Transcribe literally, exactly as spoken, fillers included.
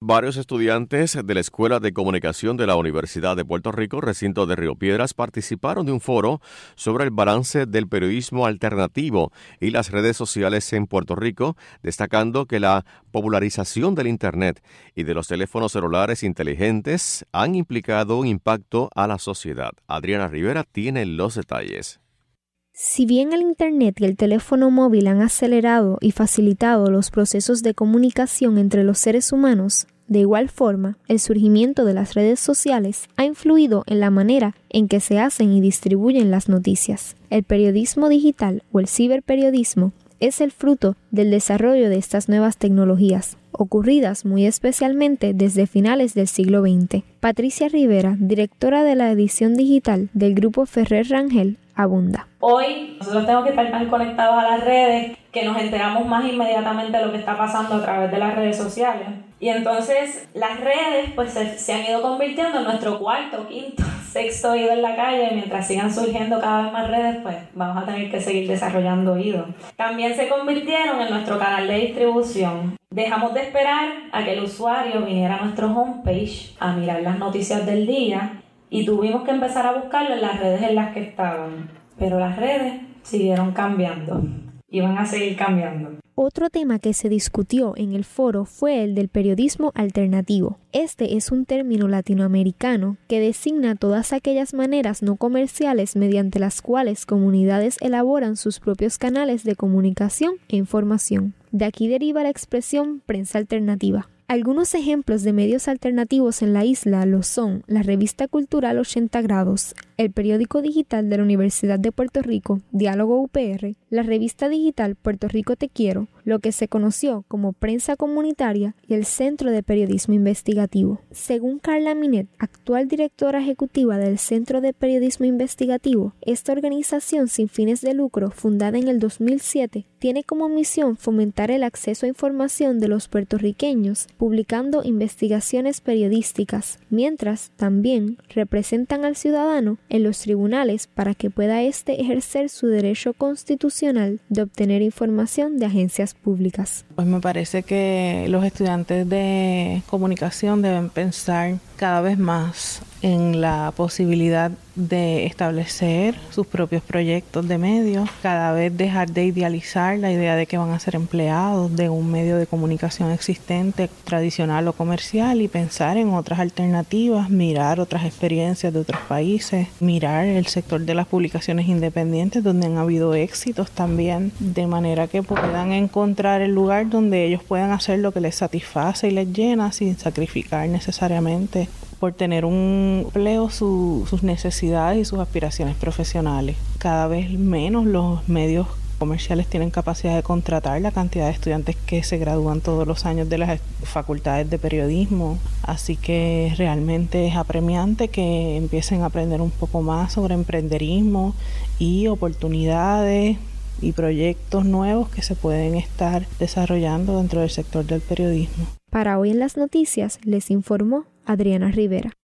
Varios estudiantes de la Escuela de Comunicación de la Universidad de Puerto Rico, recinto de Río Piedras, participaron de un foro sobre el balance del periodismo alternativo y las redes sociales en Puerto Rico, destacando que la popularización del Internet y de los teléfonos celulares inteligentes han implicado un impacto a la sociedad. Adriana Rivera tiene los detalles. Si bien el Internet y el teléfono móvil han acelerado y facilitado los procesos de comunicación entre los seres humanos, de igual forma, el surgimiento de las redes sociales ha influido en la manera en que se hacen y distribuyen las noticias. El periodismo digital o el ciberperiodismo es el fruto del desarrollo de estas nuevas tecnologías, ocurridas muy especialmente desde finales del siglo veinte. Patricia Rivera, directora de la edición digital del Grupo Ferrer Rangel, abunda. Hoy nosotros tenemos que estar tan conectados a las redes que nos enteramos más inmediatamente de lo que está pasando a través de las redes sociales. Y entonces las redes pues se, se han ido convirtiendo en nuestro cuarto, quinto, sexto oído en la calle. Mientras sigan surgiendo cada vez más redes, pues vamos a tener que seguir desarrollando oídos. También se convirtieron en nuestro canal de distribución. Dejamos de esperar a que el usuario viniera a nuestro homepage a mirar las noticias del día y tuvimos que empezar a buscarlo en las redes en las que estaban. Pero las redes siguieron cambiando y van a seguir cambiando. Otro tema que se discutió en el foro fue el del periodismo alternativo. Este es un término latinoamericano que designa todas aquellas maneras no comerciales mediante las cuales comunidades elaboran sus propios canales de comunicación e información. De aquí deriva la expresión prensa alternativa. Algunos ejemplos de medios alternativos en la isla lo son la revista cultural ochenta grados, el periódico digital de la Universidad de Puerto Rico, Diálogo U P R, la revista digital Puerto Rico Te Quiero, lo que se conoció como Prensa Comunitaria y el Centro de Periodismo Investigativo. Según Carla Minet, actual directora ejecutiva del Centro de Periodismo Investigativo, esta organización sin fines de lucro, fundada en el dos mil siete, tiene como misión fomentar el acceso a información de los puertorriqueños, publicando investigaciones periodísticas, mientras también representan al ciudadano en los tribunales para que pueda éste ejercer su derecho constitucional de obtener información de agencias públicas. Pues me parece que los estudiantes de comunicación deben pensar cada vez más en la posibilidad de establecer sus propios proyectos de medios, cada vez dejar de idealizar la idea de que van a ser empleados de un medio de comunicación existente, tradicional o comercial, y pensar en otras alternativas, mirar otras experiencias de otros países, mirar el sector de las publicaciones independientes donde han habido éxitos también, de manera que puedan encontrar el lugar donde ellos puedan hacer lo que les satisface y les llena sin sacrificar necesariamente por tener un empleo su, sus necesidades y sus aspiraciones profesionales. Cada vez menos los medios comerciales tienen capacidad de contratar la cantidad de estudiantes que se gradúan todos los años de las facultades de periodismo, así que realmente es apremiante que empiecen a aprender un poco más sobre emprenderismo y oportunidades y proyectos nuevos que se pueden estar desarrollando dentro del sector del periodismo. Para hoy en las noticias les informó Adriana Rivera.